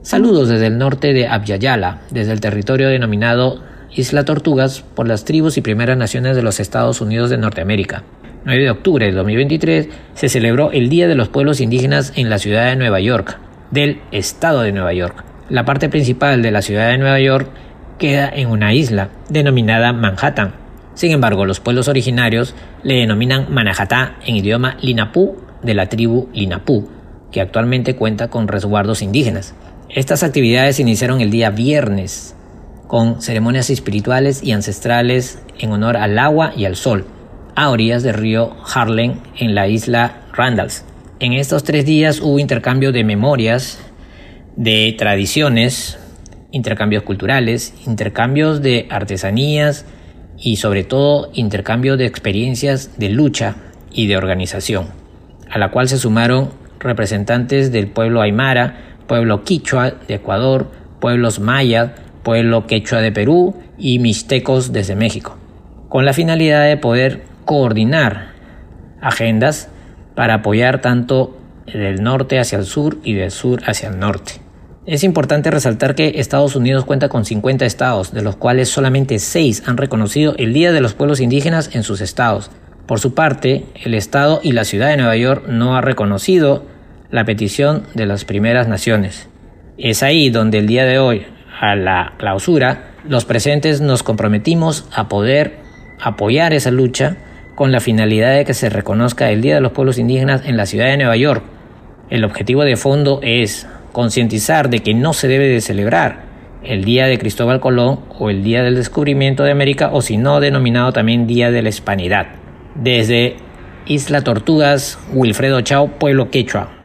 Saludos desde el norte de Abya-Yala, desde el territorio denominado Isla Tortugas por las tribus y primeras naciones de los Estados Unidos de Norteamérica. 9 de octubre de 2023 se celebró el Día de los Pueblos Indígenas en la ciudad de Nueva York, del estado de Nueva York. La parte principal de la ciudad de Nueva York queda en una isla denominada Manhattan. Sin embargo, los pueblos originarios le denominan Manahatá en idioma Linapú de la tribu Linapú, que actualmente cuenta con resguardos indígenas. Estas actividades iniciaron el día viernes con ceremonias espirituales y ancestrales en honor al agua y al sol, a orillas del río Harlem en la isla Randalls. En estos 3 días hubo intercambio de memorias, de tradiciones, intercambios culturales, intercambios de artesanías y sobre todo intercambio de experiencias de lucha y de organización, a la cual se sumaron representantes del pueblo aymara, pueblo quichua de Ecuador, pueblos mayas, pueblo quechua de Perú y mixtecos desde México, con la finalidad de poder coordinar agendas para apoyar tanto del norte hacia el sur y del sur hacia el norte. Es importante resaltar que Estados Unidos cuenta con 50 estados, de los cuales solamente 6 han reconocido el Día de los Pueblos Indígenas en sus estados. Por su parte, el estado y la ciudad de Nueva York no ha reconocido la petición de las primeras naciones. Es ahí donde el día de hoy, a la clausura, los presentes nos comprometimos a poder apoyar esa lucha con la finalidad de que se reconozca el Día de los Pueblos Indígenas en la ciudad de Nueva York. El objetivo de fondo es concientizar de que no se debe de celebrar el Día de Cristóbal Colón o el Día del Descubrimiento de América, o si no, denominado también Día de la Hispanidad. Desde Isla Tortugas, Wilfredo Chao, Pueblo Quechua.